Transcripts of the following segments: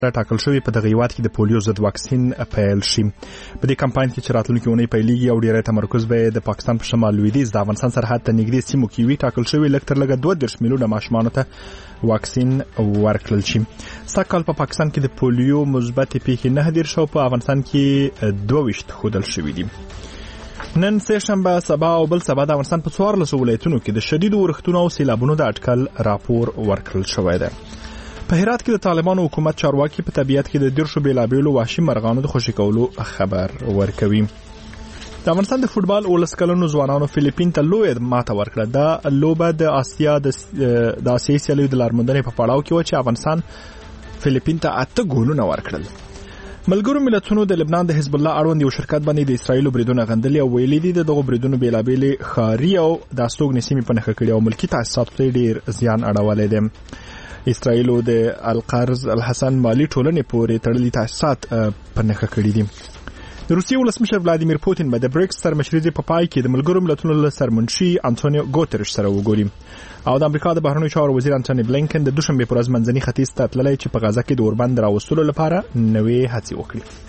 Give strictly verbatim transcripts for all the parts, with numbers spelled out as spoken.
ټاکل شوی په دغه هیواد کې د پولیو ضد واکسین پیل شي. په دې کمپاین کې چې راتلونکي اونۍ پیلېږي او ډېری تمرکز به د پاکستان په شمال لویدیځ د افغانستان سرحد ته نږدې سیمو کې وي. ټاکل شوی لږ تر لږه دوه دېرش میلیونه ماشومانو ته واکسین ورکړل شي. سږ کال په پاکستان کې د پولیو مثبتې پیښې نهه دېرش او په افغانستان کې دوه ویشت ښودل شوي دي. نن سه شنبه سبا او بل سبا د افغانستان په څوارلسو ولایتونو کې د شدیدو اورښتونو او سیلابونو د اټکل راپور ورکړل شوی دی. په هرات کې د طالبانو حکومت چارواکي په طبیعت کې د دیرشو بیلابیلو وحشي مرغانو د خوشي کولو خبر ورکوي. د افغانستان د فوټبال اولس کلنو ځوانانو فلیپین ته لوی ماته ورکړه. دا لوبه د آسیا د آسیایي سیالیو د لارموندنې په پړاو کې و چې افغانستان فلیپین ته اته ګولونه ورکړل. ملګرو ملتونو د لبنان د حزب الله اړوند یو شرکت باندې د اسرایلو بریدونه غندلي او ویلي دي د دغو بریدونو بیلابیلې ښاري او د استوګنې سیمې په نښه کړي او ملکي تاسیساتو ته ډېر زیان اړولی دی. اسرائیلو د القرض الحسن مالی ټولنې پورې تړلي تاسیسات په نښه کړي دي. د روسیې ولسمشر ولادیمیر پوتین به د بریکس سرمشرۍ په پای کې د ملګرو ملتونو له سرمنشي انټونیو ګوتریش سره وګوري او د امریکا د بهرنیو چارو وزیر انټونی بلینکن د دوشنبه پر ورځ منځني ختیځ ته تللی چې په غزه کې د اوربند راوستلو لپاره نوې هڅې وکړي.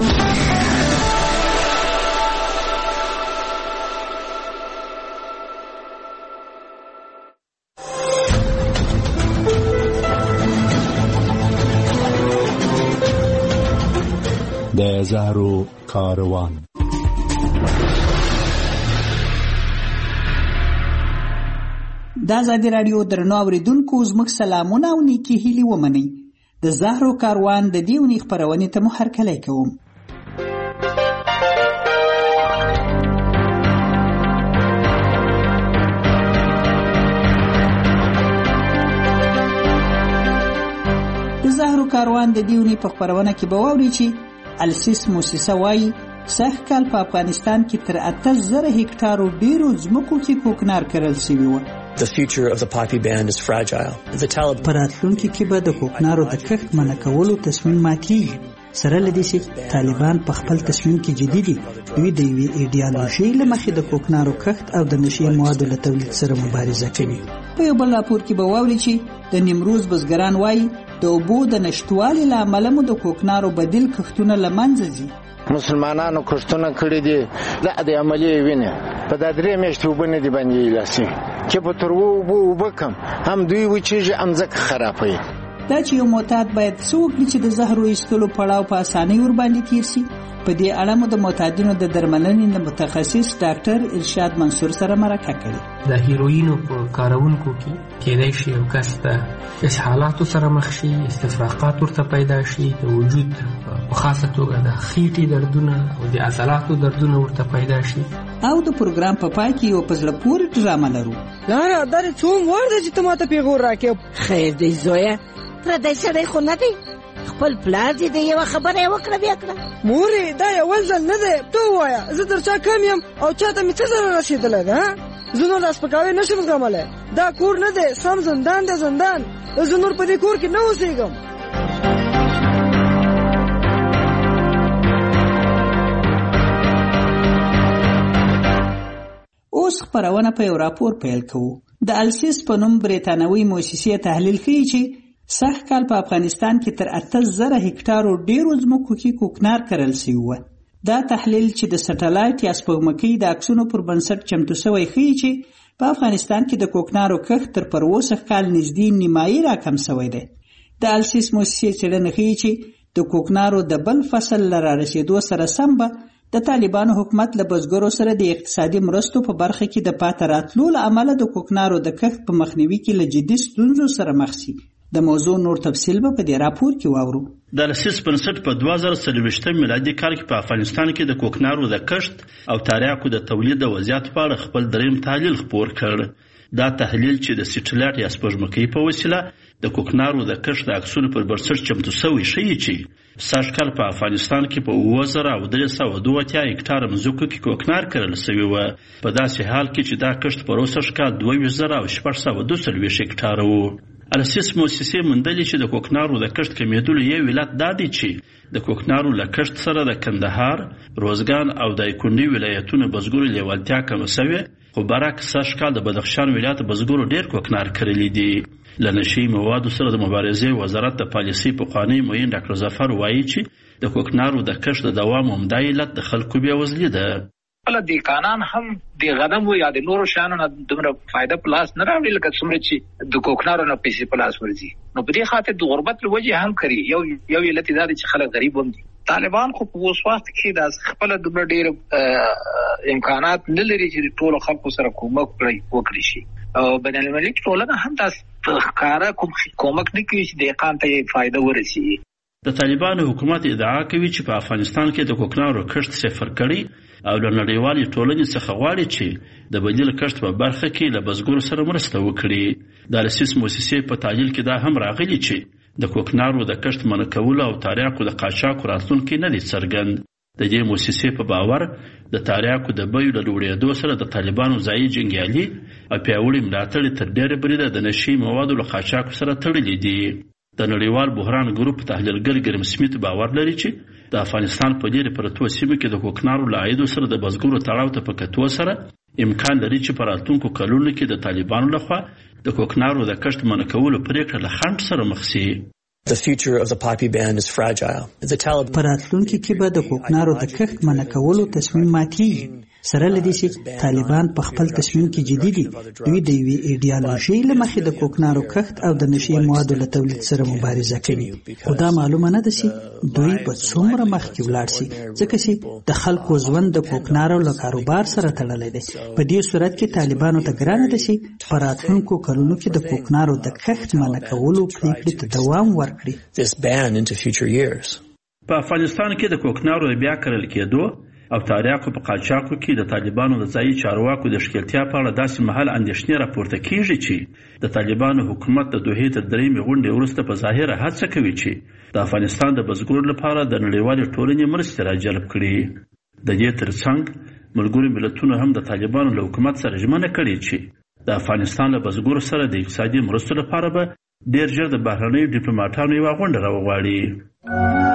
د زهرو کاروان. دا ازادي راډیو درنو اوریدونکو زموږ سلامونه او نیکی هیلې ومنئ. د زهرو کاروان د دې اونۍ خپرونې ته مو هرکلی کوم. د زهرو کاروان د دې اونۍ په خپرونه کې به واورئ چې السیس موسسه وایي سږ کال په افغانستان کې تر اته زره هکټارو ډیرو ځمکو کې کوکنار کرل شوي وو. The future of the poppy ban is fragile. The Taliban په راتلونکي کې به د کوکنارو د کښت منع کولو تصمیم ماتېږي. سره له دې چې طالبان په خپل تصمیم کې جدي دي. دوی د یوې ایډیالوژۍ له مخې د کوکنارو کښت او د نشې موادو له تولید سره مبارزه کوي. په یو بل راپور کې به واورئ چې د نیمروز بزګران وایي د اوبو د نشتوالي له امله مو د کوکنارو بدیل کښتونه له منځه ځي. مسلمانانو کښتونه کړي دي لا د عملي وینه په دا درې میاشتې اوبه نه دي باندې لاسي چې په تر اوبه اوبه کم هم دوی وچېږي هم ځکه خرابوي. دا چې یو معتاد باید څه وکړي چې د زهرو ایستلو پړاو په اسانۍ ورباندې تیر شي. په دې اړه مو د معتادینو د درملنې د متخصص ډاکټر ارشاد منصور سره مرکه کړې. د هیروینو په کارونکو کې کېدای شي یو کس د اسهالاتو سره مخ شي، استفراقات ورته پیدا شي، د وجود په خاصه توګه د خېټې دردونه او د عضلاتو دردونه ورته پیدا شي. او د پروګرام په پای کې یو په زړه پورې ډرامه لرو. لاره دا څوم ورده چې ته ماته پیغور راکې. خیر دی زویه، پردی سړی خو نه دی، خپل پلار دې د یوه خبره یې وکړه بیا کړه. مورې دا یو ځل نه دی، ته ووایه زه تر چا کم یم او چاته مې څه ضرر رسېدلی ده. زه نور دا سپکاوی نه شم زغملی. دا کور نه دی، سم زندان دی زندان. زه نور په دې کور کې نه اوسېږم. اوس خپرونه په یو راپور پیل کوو. د السیس په نوم بریتانوي موسسې تحلیل ښیي چې سږ کال په افغانستان کې تر اته زره هکټارو ډیرو ځمکو کې کوکنار کرل شوي وو. دا تحلیل چې د سټلایټ یا سپوږمکۍ د عکسونو پر بنسټ چمتو شوی ښیي چې په افغانستان کې د کوکنارو کښت تر پروسه کال نږدې نیمایي راکم شوی دی. د السیس موسسې څېړنه ښیي چې د کوکنارو د بل فصل له رارسېدو سره سم به د طالبانو حکومت له بزګرو سره د اقتصادي مرستو په برخه کې د پاتې راتلو له امله د کوکنارو د کښت په مخنیوي کې له جدي ستونزو سره مخ شي. د موضوع نور تفصیل به په دې راپور کې واورو. د السیس بنسټ په دوه زره څلوېښتم میلادي کال کې په افغانستان کې د کوکنارو د کښت او تریاکو د تولید د وضعیت په اړه خپل دریم تحلیل خپور کړ. دا تحلیل چې د سټلایټ یا سپوږمکۍ په وسیله د کوکنارو د کښت د عکسونو پر بنسټ چمتو شوی ښیي چې سږ کال په افغانستان کې په اووه زره او درې سوه دوه اتیا هکټاره مځکو کې کوکنار کرل شوي وو. په داسې حال کې چې دا کښت په روسږ کال دوه ویشت زره او شپږ سوه دوه څلوېښت هکټاره وو. السیس موسسې موندلې چې د کوکنارو د کښت کمیدلو یو علت دا دی چې د کوکنارو له کښت سره د کندهار، روزګان او دایکنډي ولایتونو بزګرو لیوالتیا کمه شوې، خو برعکس سږ کال د بدخشان ولایت بزګرو ډېر کوکنار کرلی دي. له نشي موادو سره د مبارزې وزارت د پالیسي پخوانی معین ډاکټر ظفر وایي چې د کوکنارو د کښت د دوام عمده علت د خلکو بېوزلي ده. کله دیکانان هم د غنمو یا د نورو شیانو نه دومره فایده په لاس نه راوړي لکه څومره چې د کوکنارو نه پیسې په لاس ورځي. نو په دې خاطر د غربت له وجې هم کوي. یو یو علت دا دی چې خلک غریب هم دي. طالبان خو په اوس وخت کې د خپل دومره ډېر امکانات نه لري چې ټول خلکو سره کومک وکړي شي. او بین المللي ټولنه هم تاسو ښکارا کوم کومک نه کوي چې دهقان ته فایده ورسي. د طالبانو حکومت ادعا کوي چې په افغانستان کې د کوکنارو کښت صفر کړي او له نړیوالې ټولنې څخه غواړي چې د بدیل کښت په برخه کې له بزګرو سره مرسته وکړي. د السیس موسسې په تحلیل کې دا هم راغلي چې د کوکنارو د کښت منع کولو او تاریاکو د قاچاقو راتلونکی نه دی څرګند. د دې موسسې په باور د تاریاکو د بیو له لوړېدو سره د طالبانو ځایي جنګیالي او پیاوړي ملاتړ تر ډېره بریده د نشي موادو له قاچاقو سره تړلي دي. د نړیوال بحران ګروپ تحلیلګر ګرم سمیت باور لري چې د افغانستان په ډېرو پرتو سیمو کې د کوکنارو له عایدو سره د بزګرو تړاو ته په کتو سره امکان لري چې په راتلونکو کلونو کې د طالبانو لخوا د کوکنارو د کښت منع کولو پرېکړه له خنډ سره مخ شي. The future of the poppy ban is fragile. The Taliban پر راتلونکي کې به د کوکنارو د کښت منع کولو تصمیم ماتېږي. سره لدی چې طالبان په خپل تصمیم کې جدي دي. دوی د یوې ایډیالوژي له مخې د کوکنارو کښت او د نشي موادو له تولید سره مبارزه کوي. خو دا معلومه نه ده چې دوی به څومره مخکې ولاړ شي ځکه چې د خلکو ژوند د کوکنارو له کاروبار سره تړلی دی. په دې صورت کې طالبانو ته ګرانه ده چې په راتلونکو کلونو کې د کوکنارو د کښت منع کولو پرېکړې ته دوام ورکړي. this ban into future years. په افغانستان کې د کوکنارو بیا کرل کېدو او تاریاکو په قاچاقو کې د طالبانو د ځایي چارواکو د ښکېلتیا په اړه داسې مهال اندېښنې راپورته کېږي چې د طالبانو حکومت د دوحې تر درېیمې غونډې وروسته په ظاهره هڅه کوي چې د افغانستان د بزګرو لپاره د نړیوالې ټولنې مرستې راجلب کړي. د دې ترڅنګ ملګرو ملتونو هم د طالبانو له حکومت سره ژمنه کړې چې د افغانستان له بزګرو سره د اقتصادي مرستو لپاره به ډېر ژر د بهرنیو ډیپلوماټانو یوه غونډه راوغواړي.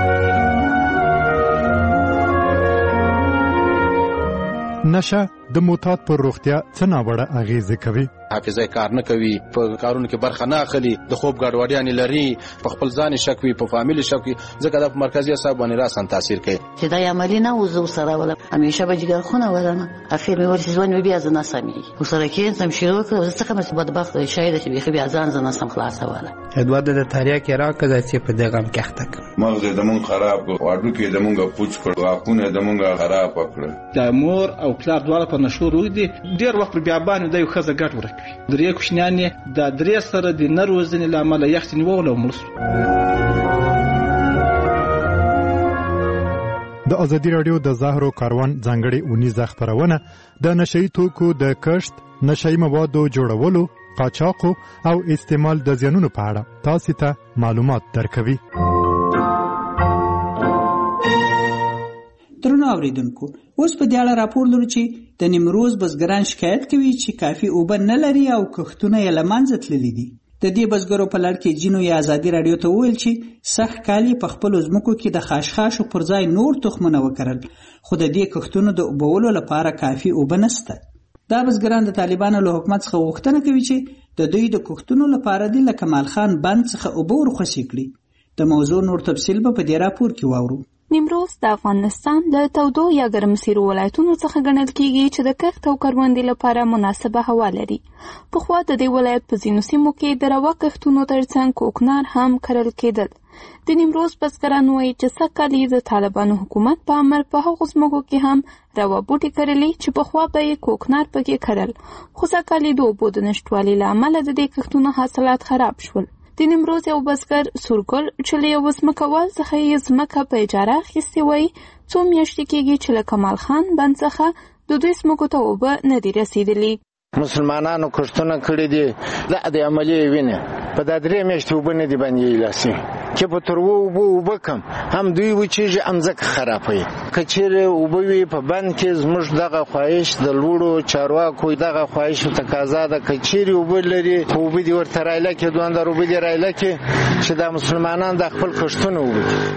نشه د معتاد پر روغتیا څه ناوړه اغیزه کوي. حافظه کار نه کوي، په کارونو کې برخه نه اخلي، د خوب ګډوډیانې لري، په خپل ځان شک وي، په فامیل شک وي، ځکه د مرکزي اعصاب باندې راسن تاثیر کوي. چې دا عملی نه وزو سره ولا همیشه به جګر خونه ولنه اخر مې ورسې ځوان بیا ځنه سمي وسره کې سم شروع کړ څه کوم څه بدبخت شاید چې بیا بیا ځان ځنه سم خلاص ولا ادوار د تاریخ کې راکړه چې په دغه کې اخته مغز د مون خراب واډو کې د مونږه پوچ کړ واخونه د مونږه خراب کړ. د مور او پلار دواړه په نشو روي دي ډیر وخت بیا باندې د یو خزه ګټ ورکوي. درې کوښنیانې د درې سره د نروزنې لامل یختنی وول او مرسو. د ازادي رادیو د زهرو کاروان ځانګړي اونیزه خبرونه د نشئی توکو د کښت، نشئی موادو جوړولو، قاچاقو او استعمال د زیانونو په اړه تاسو ته معلومات درکوي. درنو اوریدونکو، اوس په دې اړه راپور لرو چې د نیمروز بزګران شکایت کوي چې کافي اوبه نه لري او کښتونه یې له منځه تللي دي. د دې بزګرو په لړ کې جینو یا ازادي رادیو ته وویل چې سخت کالي په خپلو ځمکو کې د خاشخاشو پر ځای نور تخمونه وکرل، خو د دې کښتونو د اوبولو لپاره کافي اوبه نشته. دا بزګران د طالبانو له حکومت څخه غوښتنه کوي چې د دوی د کښتونو لپاره د کمال خان بند څخه اوبه ورخصي کړي. د موضوع نور تفصیل به په دې راپور کې واورو. نیمروز د افغانستان د تودو یا ګرمسیرو ولایتونو څخه ګڼل کیږي چې د کښت او کروندې لپاره مناسبه هوا لري. پخوا د دې ولایت په ځینو سیمو کې د روا کښتونو ترڅنګ کوکنار هم کرل کېدل. د نیمروز بزګران وایي چې سږکال د طالبانو حکومت په امر په هغو ځمکو کې هم روا بوټي کرلي چې پخوا به یې کوکنار پکې کرل، خو سږکال د اوبو د نشتوالي له امله د دې کښتونو حاصلات خراب شول. د نیمروز یو بزګر سورګل چې له یو ځمکوال څخه یې ځمکه په اجاره اخیستې وایي څو میاشتې کېږي چې له کمال خان بند څخه د دوی ځمکو ته اوبه نه دي رسېدلي. مسلمانانو کښتونه کړي دي، دا د عملي وینه په دا درې میاشتې اوبه نه دي باندې لاسي چې په تر اوبه اوبه کم هم دوی وچېږي هم ځکه خرابوي. که چیرې اوبه وي په بند کې زموږ دغه خواهش د لوړو چارواکو دغه خواهشو تقاضا ده که چیرې اوبه لري اوبه دې ورته رایله کړي، دوامدار اوبه دې رایله کړي چې دا مسلمانان د خپل کښتونه وکړي.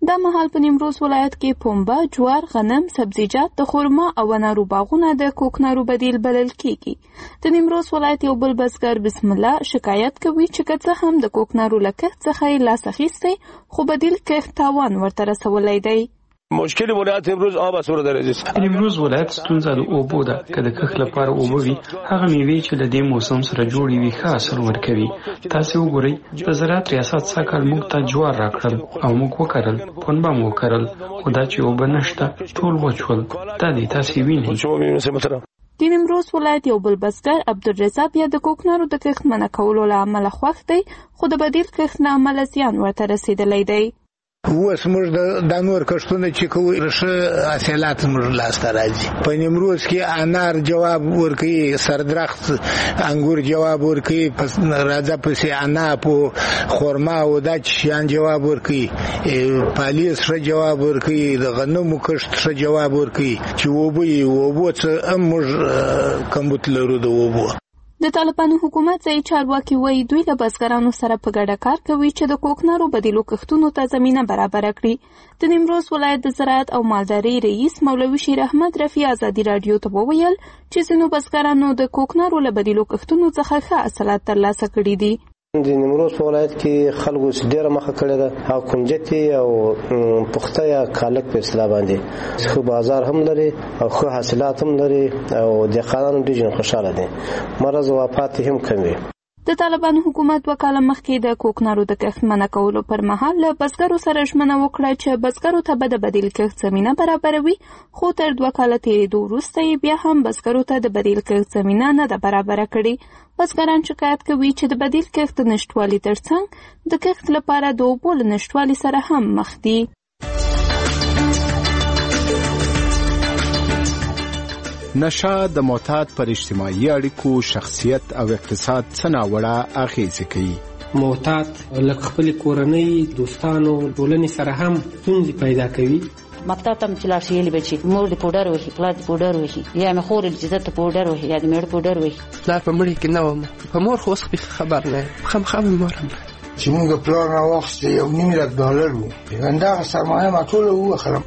دا مهال په نیمروز ولایت کې پنبه، جوار، غنم، سبزیجات، د خرما او انارو باغونه د کوکنارو بدیل بلل کیږي. د نیمروز ولایت یو بل بزګر بسم الله شکایت کوي چې که څه هم د کوکنارو له کښت څخه یې لاس اخیستی خو بدیل کښت تاوان ورته رسولی دی. مشکل ولایت امروز آب از سر درجه است. امروز ولایت ستونزه د اوبو ده که د کښت لپاره اوبه وي هغه میوې چې د دې موسم سره جوړې وي ښه حاصل ورکوي. تاسې وګورئ د زراعت ریاست سږکال موږ ته جوار راکړل او موږ وکرل، پنبه مو وکرل، خو دا چې اوبه نشته ټول وچ شول. دا دی تاسې وینئ. د نیمروز ولایت یو بل بزګر عبدالرزاق بیا د کوکنارو د کښت منع کولو له امله خوښ دی خو د بدیل کښت له امله زیان ورته رسېدلی دی. اوس موږ د نور کښتونه چې کوو ښه حاصلات موږ لاسته راځي. په نیمروز کې انار جواب ورکوي، سردرخت انګور جواب ورکوي، راځه پسې عناب او خرما او دا شیان جواب ورکوي، پالیس ښه جواب ورکوي، د غنمو کښت ښه جواب ورکوي چې اوبه یې اوبو څه هم موږ کمبود لرو د اوبو. د طالبانو حکومت ځایي چارواکي وایي دوی له بزګرانو سره په ګډه کار کوي چې د کوکنارو بدیلو کښتونو ته زمینه برابره کړي. د نیمروز ولایت د زراعت او مالدارۍ رئیس مولوي شیر احمد رفیع ازادي راډیو ته وویل چې ځینو بزګرانو د کوکنارو له بدیلو کښتونو څخه ښه حاصلات ترلاسه کړي دي. د نیمروز په ولایت کې خلکو ډېره مخه کړې ده او کنجتي او پخته یا کالک په اصطلاح باندې ښه بازار هم لري او ښه حاصلات هم لري او دهقانان ډېر خوشاله دي. مرض او وفات هم کم وي. د طالبانو حکومت دوه کاله مخکې د کوکنارو د کښت منع کولو پر مهال له بزګرو سره ژمنه وکړه چې بزګرو ته به د بدیل کښت زمینه برابروي، خو تر دوه کاله تېرېدو وروسته یې بیا هم بزګرو ته د بدیل کښت زمینه نه ده برابره کړې. بزګران شکایت کوي چې د بدیل کښت د نشتوالي ترڅنګ د کښت لپاره د اوبو له نشتوالي سره هم مخ دي. نشه د معتاد پر اجتماعي اړیکو، شخصیت او اقتصاد څه ناوړه اغیزې کوي. معتاد لکه خپل کورنۍ، دوستانو، ټولنې سره هم ستونزې پیدا کوي. مکتب ته چې لاړ شي یې به چې مور د پوډر وهي، پلار د پوډر وهي، یا مې خور چې زه ته پوډر وهي یا د مېړه پوډر وهي. پلار په مړي کې نه وم، په مور خو اوس خبر نه یم، خامخا مې مور هم چې موږ پلار نه واخیسته یو نیم لک ډالر وو، همدغه سرمایه ما ټوله ووخلم.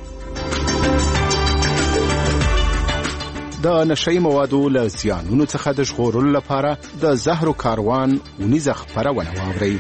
د نشئی موادو له زیانونو څخه د ژغورلو لپاره د زهرو کاروان ونیزه خپرونه واورئ.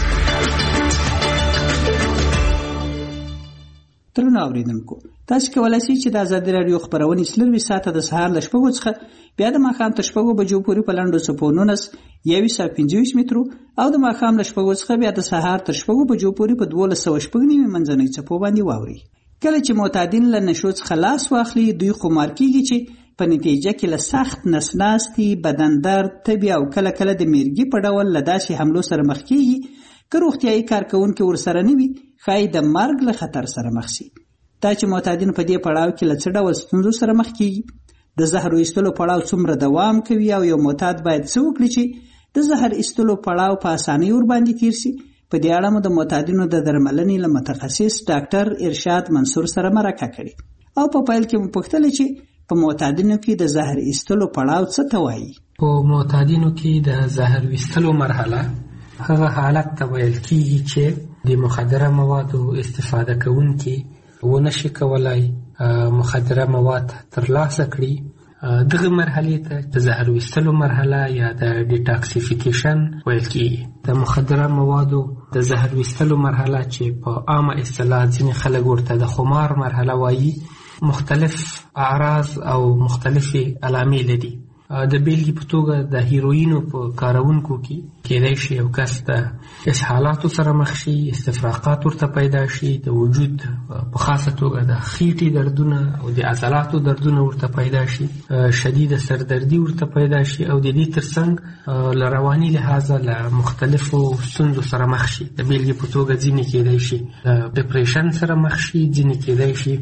ترونه اوریدونکو، تاسو کولای شئ چې د ازادي راډیو خبرونه سلوي ساعته د سهار له شپږو څخه بیا د ماښام تر شپږو بجو پورې په لاندو سپونونس یویس او پنځوس مترو او د ماښام له شپږو څخه بیا د سهار تر شپږو بجو پورې په دولس سوه شپږ نیمې منځنۍ څپو باندې واوري. کله چې معتادین له نشو څخه لاس واخلي دوی خمار کیږي چې په نتیجه کې له سخت نسناستي، بدن درد، تبي او کله کله د میرګي په ډول له داسې حملو سره مخ کیږي که روغتیایي کارکونکي ورسره نه وي ښایي د مرګ له خطر سره مخ شي. دا چې معتادین په دې پړاو کې له څه ډول ستونزو سره مخ کیږي، د زهر ایستلو پړاو څومره دوام کوي او یو معتاد باید څه وکړي چې د زهر ایستلو پړاو په اسانۍ ور باندې تیر شي. په دې اړه مو د معتادینو د درملنې له متخصص ډاکټر ارشاد منصور سره مرکه کړې او په پیل کې مو پوښتل چې په معتادینو کې د زهر ایستلو پړاو څه ته وایي. په معتادینو کې د زهر ایستلو مرحله هغه حالت ته ویل کیږي چې د مخدره موادو استفاده کوونکي ونشي کولای مخدره مواد ترلاسه کړي. دغه مرحله ته د زهر ایستلو مرحله یا د ډیټاکسیفیکیشن ویل کیږي. د مخدره موادو د زهر ایستلو مرحله چې په عامه اصطلاح ځینې خلک ورته د خمار مرحله وایي مختلف اعراض او مختلفې علامې لري. د بیلګې په توګه د هیروینو په کارونکو کې کېدای شي یو کس د اسهالاتو سره مخ شي، استفراقات ورته پیدا شي، د وجود په خاصه توګه د خېټې دردونه او د عضلاتو دردونه ورته پیدا شي، شدید سردردي ورته پیدا شي او د دې ترڅنګ له رواني لحاظه له مختلفو ستونزو سره مخ شي. د بیلګې په توګه ځینې کېدای شي د ډپریشن سره مخ شي، ځینې کېدای شي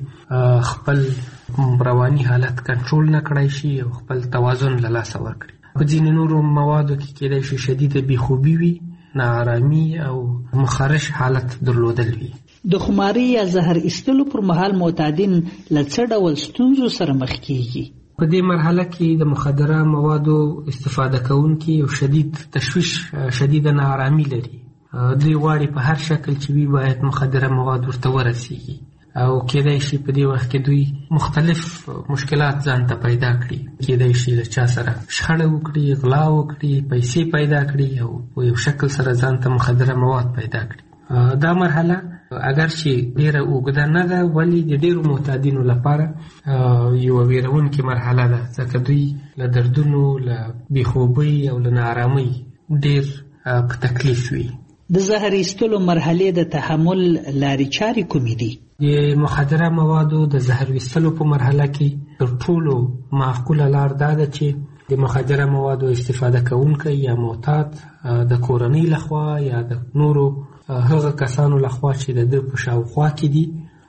خپل رواني حالت کنټرول نه کړای شي او خپل توازن له لاسه ورکړي. په ځینې نورو موادو کې کېدای شي شدیده بېخوبي وي، ناارامي او مخارش حالت درلودل وي. د خماري یا زهر ایستلو پر مهال معتادین له څه ډول ستونزو سره مخ کیږي؟ په دې مرحله کې د مخدره موادو استفاده کوونکي یو شدید تشویش، شدیده ناارامي لري. دوی غواړي په هر شکل چې وي باید مخدره مواد ورته ورسیږي او کېدای شي په دې وخت کې دوی مختلف مشکلات ځان ته پیدا کړي. کېدای شي له چا سره شخړه وکړي، غلا وکړي، پیسې پیدا کړي او په یو شکل سره ځان ته مخدره مواد پیدا کړي. دا مرحله اگر چې ډیره اوږده نه ده ولی د ډیرو معتادینو لپاره یو ویرونکې مرحله ده، ځکه دوی له دردونو، له بېخوبۍ او له ناارامۍ ډیر په تکلیف وي. د زهر ایستلو مرحلې د تحمل لارې چارې کومې دي؟ د مخدره موادو د زهر ایستلو په مرحله کې تر ټولو معقوله لار دا ده چې د مخدره موادو استفاده کوونکی یا معتاد د کورنۍ لخوا یا د نورو هغه کسانو لخوا چې د ده په شاوخوا کې دي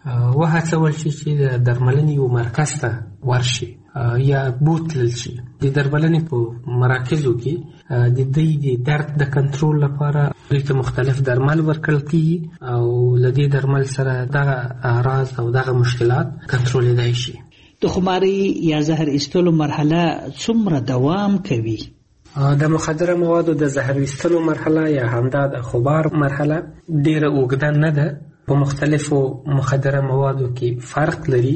وهڅول شي چې د درملنې یو مرکز ته ورشي یا بوتلل شي. د درملنې په مراکزو کې د دوی د درد د کنټرول لپاره دوی ته مختلف درمل ورکړل کېږي او له دې درمل سره دغه اعراض او دغه مشکلات کنټرولېدای شي. د خمارۍ یا زهر ایستلو مرحله څومره دوام کوي؟ د مخدره موادو د زهر ایستلو مرحله یا همدا د خمار مرحله ډیره اوږده نه ده. په مختلفو مخدره موادو کې فرق لري.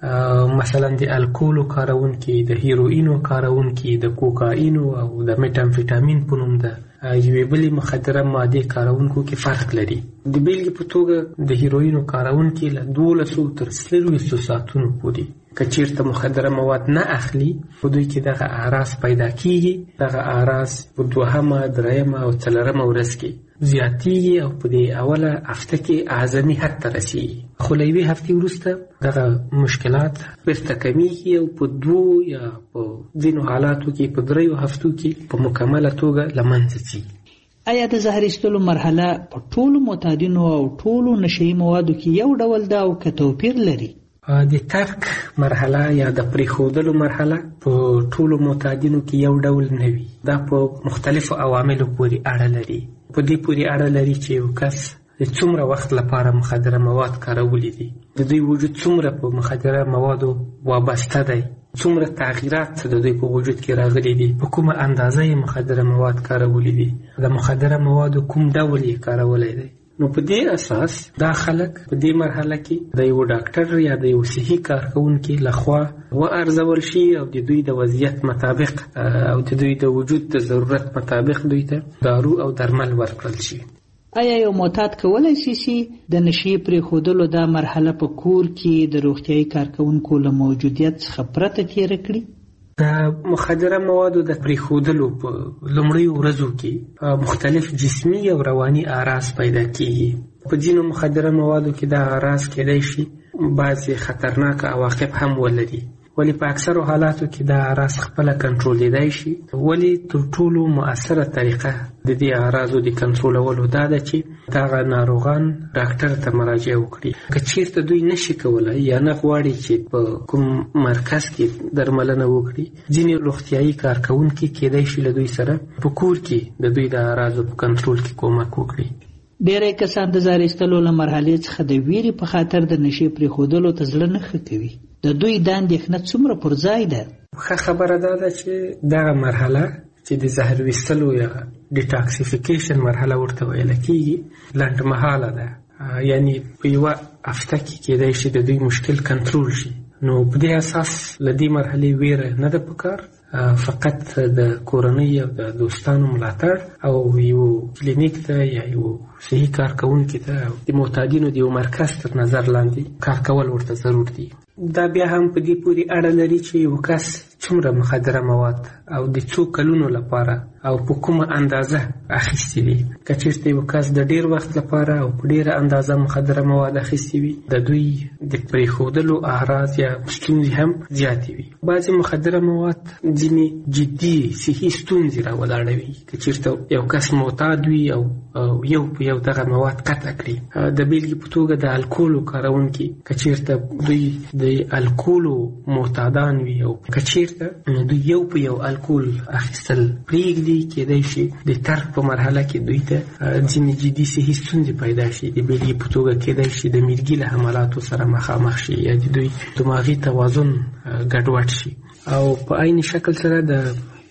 مثلا د الکولو کارونکي، د هیروینو کارونکي، د کوکاینو او د میټامفیټامین په نوم د یوې بلې مخدره مادې کارونکو کې فرق لري. د بیلګې په توګه د هیروینو کارونکي له دولسو تر څلوېښتو ساعتونو پورې که چېرته مخدره مواد نه اخلي په دوی کې دغه اعراض پیدا کېږي. دغه اعراض په دوهمه، درېیمه او څلورمه ورځ کې زیاتېږي او په دې اوله هفته کې اعظمي حد ته رسېږي. خو له یوې هفتې وروسته دغه مشکلات بیرته کمیږي او په دوو یا په ځینو حالاتو کې په دریو هفتو کې په مکمله توګه له منځه ځي. آیا د زهر ایستلو مرحله په ټولو معتادینو او ټولو نشهیي موادو کې یو ډول ده او که توپیر لري؟ د ترک مرحله یا د پریښودلو مرحله په ټولو معتادینو کې یو ډول نه وي. دا په مختلفو عواملو پورې اړه لري. په دې پورې اړه لري چې یو کس د څومره وخت لپاره مخدره مواد کارولی دي، د دوی وجود څومره په مخدره موادو وابسته دی، څومره تغییرات د دوی په وجود کې راغلي دي، په کومه اندازه یې مخدره مواد کارولی دي، د مخدره موادو کوم ډول یې کارولی دی. نو په دې اساس دا خلک په دې مرحله کې د یو ډاکټر یا د یو صحي کارکوونکي لخوا وارزول شي او د دوی د وضعیت مطابق او د دوی د وجود د ضرورت مطابق دوی ته دارو او درمل ورکړل شي. آیا یو معتاد کولی شي چې د نشې پرېښودلو دا مرحله په کور کې د روغتیایي کارکوونکو له موجودیت څخه پرته تېره کړي؟ د مخدره موادو د پرېښودلو په لومړیو ورځو کې مختلف جسمي او رواني اعراض پیدا کېږي. په ځینو مخدره موادو کې دا اعراض کېدای شي بعضې خطرناک عواقب هم ولري، ولی په اکثرو حالاتو کې دا اعراض خپله کنټرولېدای شي. ولی تر ټولو مؤثره طریقه د دې اعراضو د کنټرولولو دا ده چې دغه ناروغان ډاکټر ته مراجعه وکړي. که چېرته دوی نشي کولی یا نه غواړي چې په کوم مرکز کې درملنه وکړي، ځینې روغتیایي کارکوونکي کېدای شي له دوی سره په کور کې د دوی د اعراضو په کنټرول کې کومک وکړي. ډېری کسان د زهر ایستلو له مرحلې څخه د ویرې په خاطر د نشې پرېښودلو ته زړه نه ښه کوي. د دوی دا اندېښنه څومره پر ځای ده؟ ښه خبره دا ده چې دغه مرحله چې د زهر ویستلو یا ډیټاکسیفیکیشن مرحله ورته ویله کېږي لنډمهاله ده، یعنی په یوه هفته کې کېدای شي د دوی مشکل کنټرول شي. نو په دې اساس له دې مرحلې ویره نه ده پکار، فقط د کورنۍ او د دوستانو ملاتړ او یو کلینیک ته یا یو صحي کارکوونکي ته د معتادینو د یو مرکز تر نظر لاندې کار کول ورته ضرور دي. دا بیا هم په دې پورې اړه لري چې یو کس څومره مخدره مواد او د څو کلونو لپاره او په کومه اندازه اخیستي دي. که چېرته یو کس د ډېر وخت لپاره او په ډېره اندازه مخدره مواد اخیستي وي، د دوی د پرېښودلو اعراض یا ستونزې هم زیاتې وي. بعضې مخدره مواد ځینې جدي صحي ستونزې راولاړوي. که چېرته یو کس معتاد وي او یو په یو دغه مواد قطع کړي، د بیلګې په توګه د الکولو کاروونکي که چېرته دوی د الکولو معتادان وي او که چېرته دوی یو په یو الکول اخیستل پرېږدي، کېدای شي د ترک په مرحله کې دوی ته ځینې جدي صحي ستونزې پیدا شي. د بیلګې په توګه کېدای شي د میرګي له حملاتو سره مخامخ شي یا د دوی دماغي توازن ګډوډ شي. او په عین شکل سره د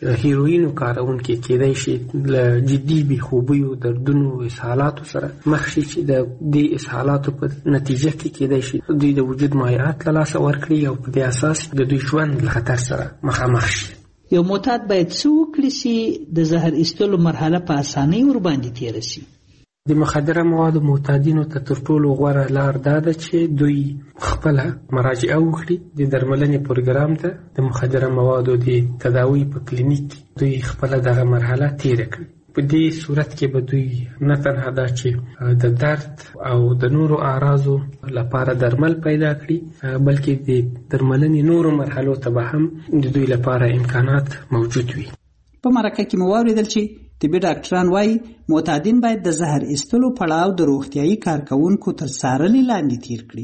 هیروینو کارونکي کېدای شي له جدي بې خوبیو دردونو اسهالاتو سره مخ شي چې د دې اسهالاتو په نتیجه کې کېدای شي دوی د وجود مایعات له لاسه ورکړي او په دې اساس د دوی ژوند له خطر سره مخامخ شي. یو معتاد باید څه وکړي چې د زهر ایستلو مرحله په اسانۍ ورباندې تېره شي؟ د مخدره موادو معتادینو ته تر ټولو غوره لار دا ده چې دوی خپله مراجعه وکړي د درملنې پروګرام ته د مخدره موادو د تداوی په کلینیک دوی خپله دغه مرحله تېره کړي. په دې صورت کې به دوی نه تنها دا چې د درد او د نورو اعراضو لپاره درمل پیدا کړي بلکې د درملنې نورو مرحلو ته به هم د دوی لپاره امکانات موجود وي. په مرکه کې مو واورېدل چې طبي ډاکټران وایي معتادین باید د زهر ایستلو پړاو د روغتیایي کارکوونکو تر څارنې لاندې تیر کړي.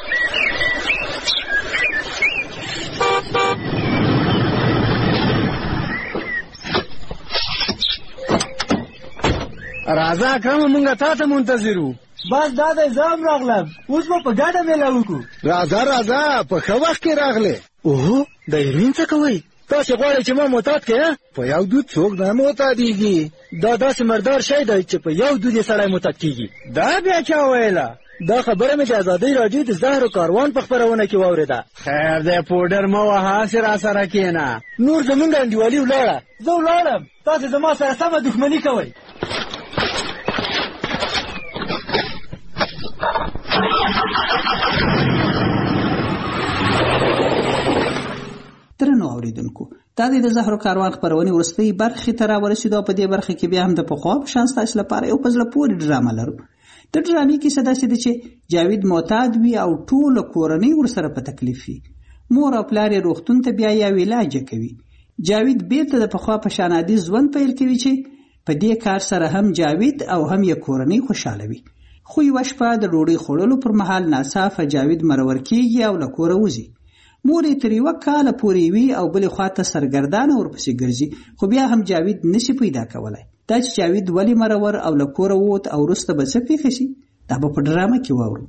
راځه اکرم مونږ تا ته منتظر وو. بس دا دی زه هم راغلم، اوس به په ګډه میله وکړو. راځه راځه په ښه وخت کې راغلې. اوهو د هیروین څه کوئ؟ تاسې غواړئ چې ما معتاد کړې؟ په یو دود څوک نه معتادېږي. دا داسې مردار شی دی چې په یو دود یې سړی معتاد کېږي. دا بیا چا ویله؟ دا خبره مې د ازادۍ راډیو د زهرو کاروان په خپرونه کې واورېده. خیر دی پوډر مه وهه، هسې راسره کښېنه. نور زمونږ انډیوالي ولاړه. زه ولاړم، تاسې زما سره سمه دښمني کوئ. درنو اوریدونکو، دا د زهرو کاروان خپرونې وروستۍ برخې ته راورسېدو. په دې برخه کې بیا هم د پخوا په شان ستاسو لپاره یو په زړه پورې ډرامه لرو. د ډرامې کیسه داسې ده چې جاوید معتاد وي او ټوله کورنۍ ورسره په تکلیف وي. مور او پلار یې روغتون ته بیایي او علاج یې کوي. جاوید بیرته د پخوا په شان عادي ژوند پیل کوي چې په دې کار سره هم جاوید او هم یې کورنۍ خوشحاله وي. خو یوه شپه د ډوډۍ خوړلو پر مهال ناڅاپه جاوید مرور کېږي او له کوره وځي. مور یې تر یوه کاله پورې وي او بلې خواته سرګردانه ورپسې ګرځي، خو بیا هم جاوید نشي پیدا کولی. دا چې جاوید ولې مرور او له کوره ووت او وروسته به څه پېښه شي، دا به په ډرامه کې واورو.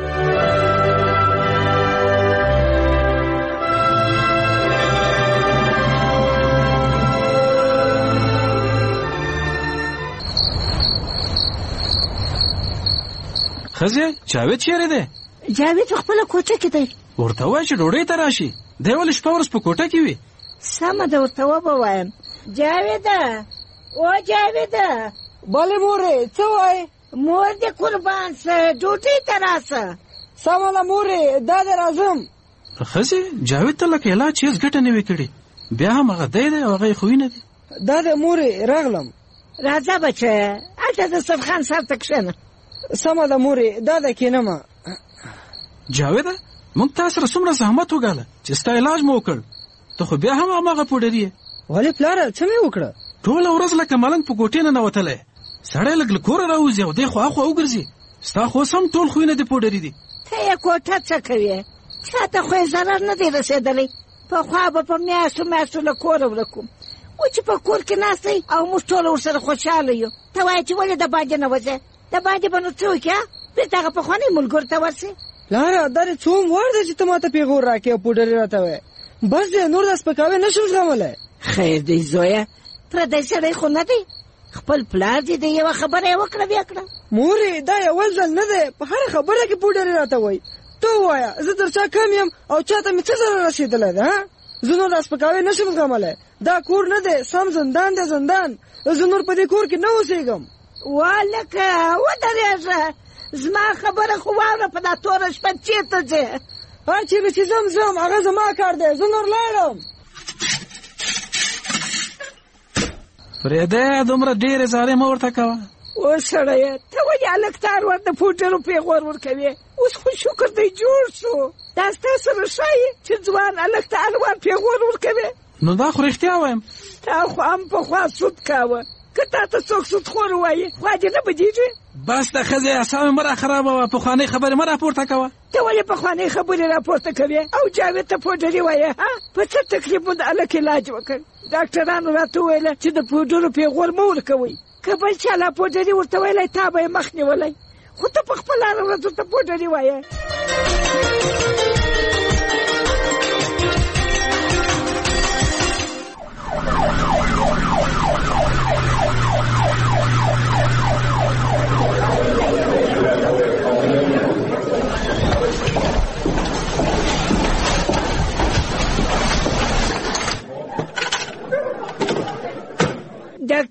ښځې جاوید چیرې دی؟ جاوید په خپله کوټه کې دی. ورته ووایه چې ډوډۍ ته راشي. دی ولې شپه ورځ په کوټه کې وي؟ سمه ده، ورته وبوایم. جاویده، او جاویده. بلې مورې، څه وایې؟ مور دې قربان سه، ډوډۍ ته راسه. سمه ده مورې، دا دې راځم. ښځې جاوید ته لکه علاج هېڅ ګټه نه وي کړې، بیا هم هغه دی دی او هغه یې خوی نه دی. دا دې مورې راغلم. راځه بچه، هلته د دسترخوان سر ته کښېنه. سمه ده مورې، دا ده کښېنمه. جاویده، موږ تا سره څومره زحمت وګاله چې ستا علاج مو وکړ، ته خو بیا هم هماغه پوډري یې. ولې پلاره څه مې وکړه؟ ټوله ورځ لکه ملنګ په کوټې نه ننوتلی، سړی لږ له کوره راوځي او دی خوا خوا وګرځي. ستا خو اوس هم ټول خویونه دې پوډري دي. ته یې کوټه څه کوې؟ چا ته خو یې ضرر نه دی رسېدلی. پخوا به په میاشتو میاشتو له کوره ورک وم، و چې په کور کې ناست دی او موږ ټوله ورسره خوشحاله یو. ته وایې چې ولې د باندې نه وځې؟ د باندې به نو څه وکړې؟ بېرته هغه پخواني ملګرو ته ورسې. لاره دا دې څوم وار دی چې ته ما ته پیغور راکړې او پوډرې راته وایې؟ بس دی، نور دا سپکاوی نه شم زغملی. خیر دی زویه، پردی سړی خو نه دی، خپل پلار دې د یوه خبره یې وکړه بیا کړه. مورې دا یو ځل نه دی، په هره خبره کې پوډرې راته وایي. ته ووایه زه تر چا کم یم او چا ته مې څه ضرر رسېدلی ده؟ زه نور دا سپکاوی نه شم زغملی. دا کور نه دی، سم زندان دی زندان. زه نور په دې کور کې نه اوسېږم. والکه ودرېږه، زما خبره خو واوره، په دا توره شپه چېرته ځې؟ هر چېرې چې ځم ځم، هغه زما کار دی، زه نور لاړم. فرېدی دومره ډېرې زارۍ مه ورته کوه. اوس سړیه ته ولې هلک ته هر وخت د پوډرو پیغور ورکوې؟ اوس خو شکر دی جوړ شو. دا ستا سره ښایي چې ځوان هلک ته هر وخت پیغور ورکوې؟ نو دا خو رښتیا وایم. تا خو هم پخوا سود کاوه، که تا ته څوک سودخور ووایي خوا دې نه بدېږي؟ بس د ښځې اعصاب مه راخرابوه، پخوانۍ خبرې مه راپورته کوه. ته ولې پخوانۍ خبرې راپورته کوې او جاوید ته پوډري وایې؟ په څه تکلیف مو د هلک علاج وکړ؟ ډاکټرانو راته وویله چې د پوډرو پیغور مه ورکوئ، که بل چا لا پوډري ورته ویلی تا به یې مخ نیولی، خو ته په خپله هره ورځ ورته پوډري وایې.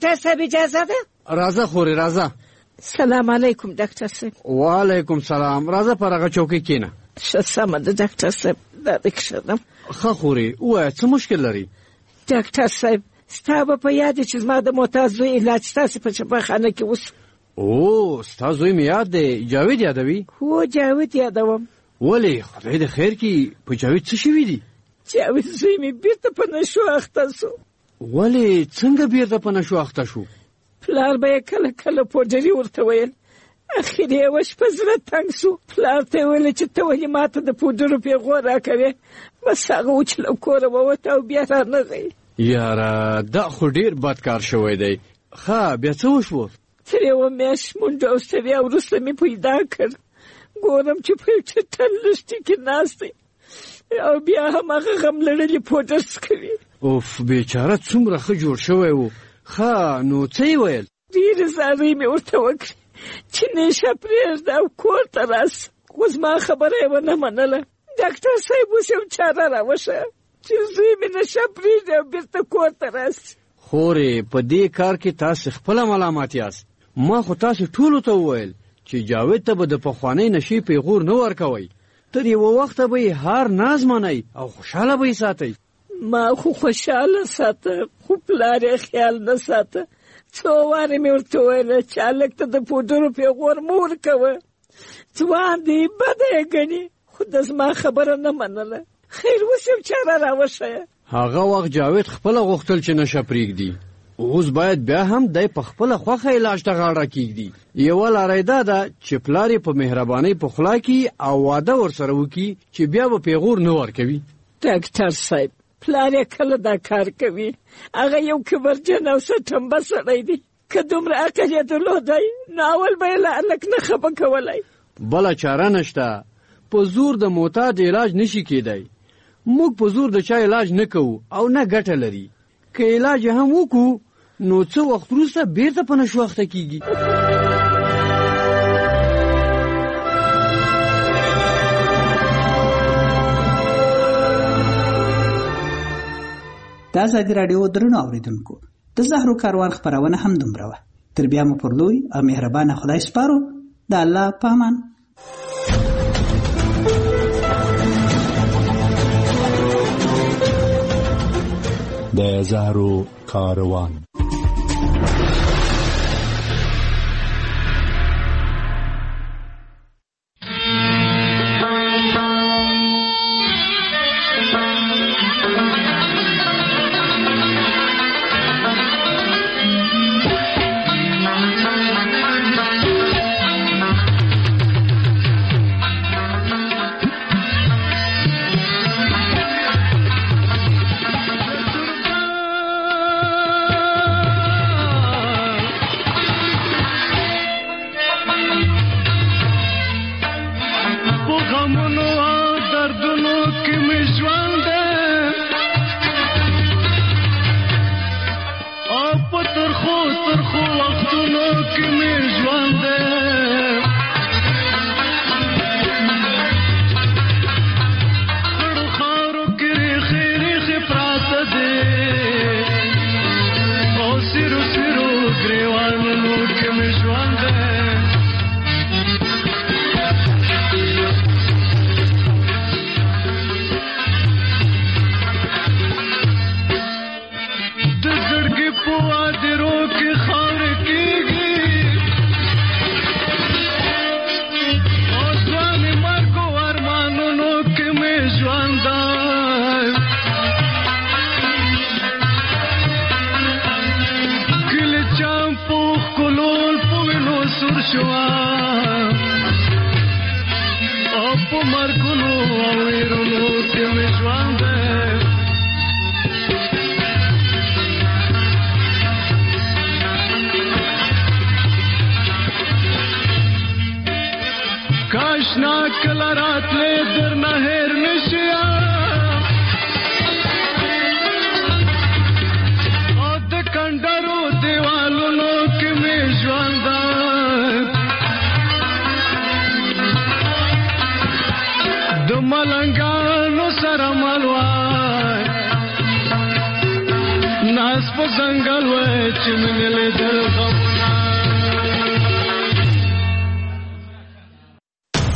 ډاکټر صاحب اجازه ده؟ راځه خورې راځه. سلام علیکم ډاکټر صاحب. وعلیکم سلام. راځه پر هغه چوکۍ کېنه. ښه سمه ده ډاکټر صاحب، دا دې کښېنم. ښه خورې ووایه څه مشکل لري؟ ډاکټر صاحب ستا به په یاد چې زما د معتاد زوی علاج ستاسې په چپاخانه کې وسو. او ستا زوی مې یاد دی، جاوید یادوي؟ هو جاوید یادوم. ولې خدای دې خیر کړي، په جاوید څه شوي دي؟ جاوید زوی مې بیرته په نشو اخته سو. ولې څنګه بیرته په نشو اخته شو؟ پلار به یې کله کله پوډري ورته ویل، اخر یې یوه شپه زړه تنګ سو. پلار ته یې ویل چې ته ولې ماته د پوډرو پیغور راکوې. بس هغه و چې له کوره ووته او بیا رانغی. یاره دا خو ډېر بد کار شوی دی. ښه بیا څه وشوه؟ تر یوه میاشت منډه او ستړیا وروسته مې پیدا کړ. ګورم چې په یو چټل لښتي کې ناست دی او بیا هم هغه غم لړلي پوډر څکوي. اوف بیچاره څومره ښه جوړ شوی و. ښه نو څه یې ویل؟ ډېرې زارۍ مې ورته وکړې چې نیشه پرېږده او کور ته راسه، خو زما خبره یې ونه منله. ډاکټر صاحب اوس یو چاره راوښیه چې زوی مې نشه پرېږدي او بېرته کور ته راسي. خورې په دې کار کې تاسې خپله ملامت یاست. ما خو تاسې ټولو ته وویل چې جاوید ته به د پخوانۍ نشې پیغور نه ورکوئ. تر یوه وخته به یې هر ناز منئ او خوشحاله به یې ساتئ. ما خو خوشحاله ساته، خو پلار یې خیال نه ساته. څو وارې مې ورته ویله چې هلک ته د پوډرو پیغور مه ورکوه، ځوان دی بده یې ګڼي، خو د زما خبره نه منله. خیر اوس یو چاره راوښیه. هغه وخت جاوید خپله غوښتل چې نشه پرېږدي، اوس باید بیا هم دی په خپله خوښه علاج ته غاړه کېږدي. یوه لاره یې دا ده چې پلار یې په مهربانۍ پخلا کړي او واده ورسره وکړي چې بیا به پیغور نه ورکوي. ډاکټر صاحب پلار یې کله دا کار کوي؟ هغه یو کبرجن او سټمبه سړی دی. که دومره عقل یې درلودی نو اول به یې له هلک نه خفه کولی. بله چاره نشته، په زور د معتاد علاج نشي کېدی. موږ په زور د چا علاج نه کوو او نه ګټه لري. که علاج هم وکړو نو څه وخت وروسته بیرته په نشو اخته کېږي. د ازادي راډیو درنو اورېدونکو، د زهرو کاروان خپرونه هم دومره وه. تر بیا مو پر لوی او مهربانه خدای سپارو. د الله په امان. د زهرو کاروان. ملنګانو سره ملوای ناس په ځنګل وای چې من له درغم